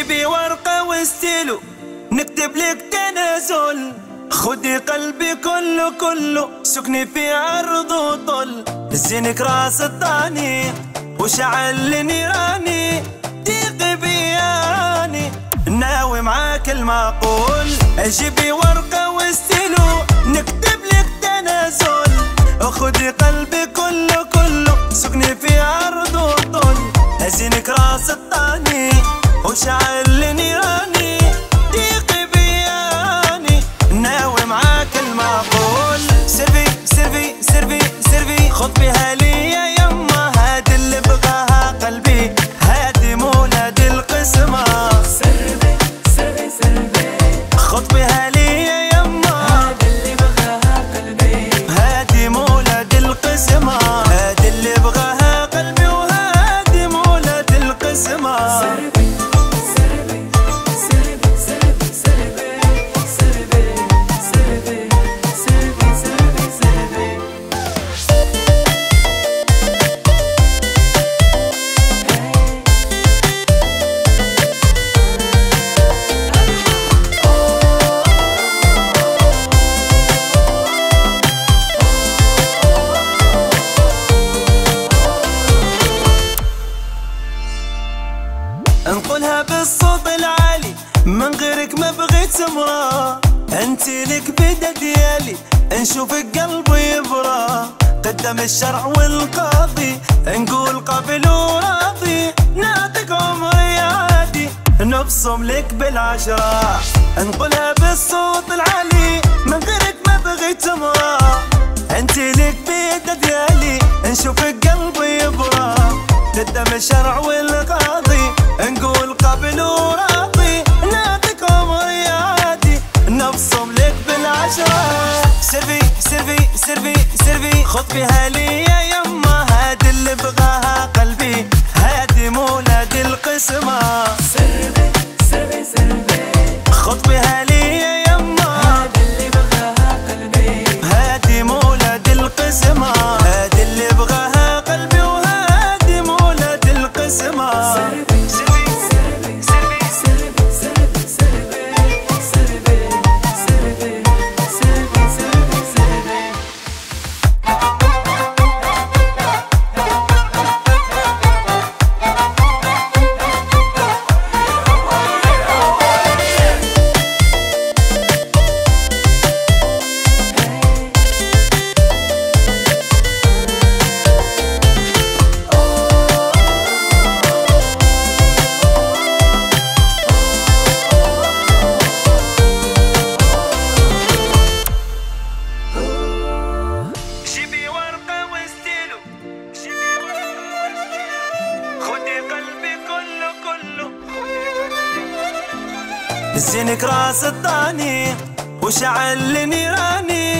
جيبي ورقة وستيلو نكتب لك تنازل، خدي قلبي كله كله سكني في عرض وطل، زينك راس الطاني وشعل نيراني، ديقي بياني ناوي معاك المعقول. جيبي ورقة وستيلو نكتب لك تنازل، خدي قلبي كله كله سكني في عرض وطل، زينك راس الطاني وشعل نيراني، ديقي بياني ناوي معاك المعقول. سيرفي سيرفي سيرفي سيرفي خذ بها ليا يما، هادي اللي بغاها قلبي، هادي مولد القسمة. سيرفي سيرفي سيرفي خذ بها ليا يما، هادي اللي بغاها قلبي، هادي مولد القسمة، هادي اللي بغاها قلبي وهادي مولد القسمة. سيرفي سيرفي سيرفي سيرفي سيرفي سيرفي سيرفي سيرفي سيرفي سيرفي انقلها بالصوت العالي، من غيرك ما بغيت سمرة، انتي لك بدا ديالي، نشوفك قلبي يبرى، قدام الشرع والقاضي نقول قابل وراضي، نعطيك عمري عادي نبصم لك بالعشرة. انقلها بالصوت العالي، من غيرك ما بغيت سمرة، انتي لك بدا ديالي، نشوفك قلبي يبرى، قدام الشرع والقاضي نقول قابل وراضي، نعطيك عمري عادي نبصم لك بالعشرة. سيرفي سيرفي سيرفي سيرفي خذ بها ليا يما، هادي اللي بغاها قلبي، هادي مولد القسمة. سيرفي سيرفي سيرفي خذ بها ليا يما، هادي اللي بغاها قلبي، هادي مولد القسمة، هادي اللي بغاها قلبي وهادي مولد القسمة. سيرفي سيرفي سيرفي سيرفي سيرفي سيرفي سيرفي سيرفي سيرفي جيبي ورقة وستيلو، جيبي ورقة وستيلو، خدي قلبي كله كله، زينك راس الطاني وشعل نيراني،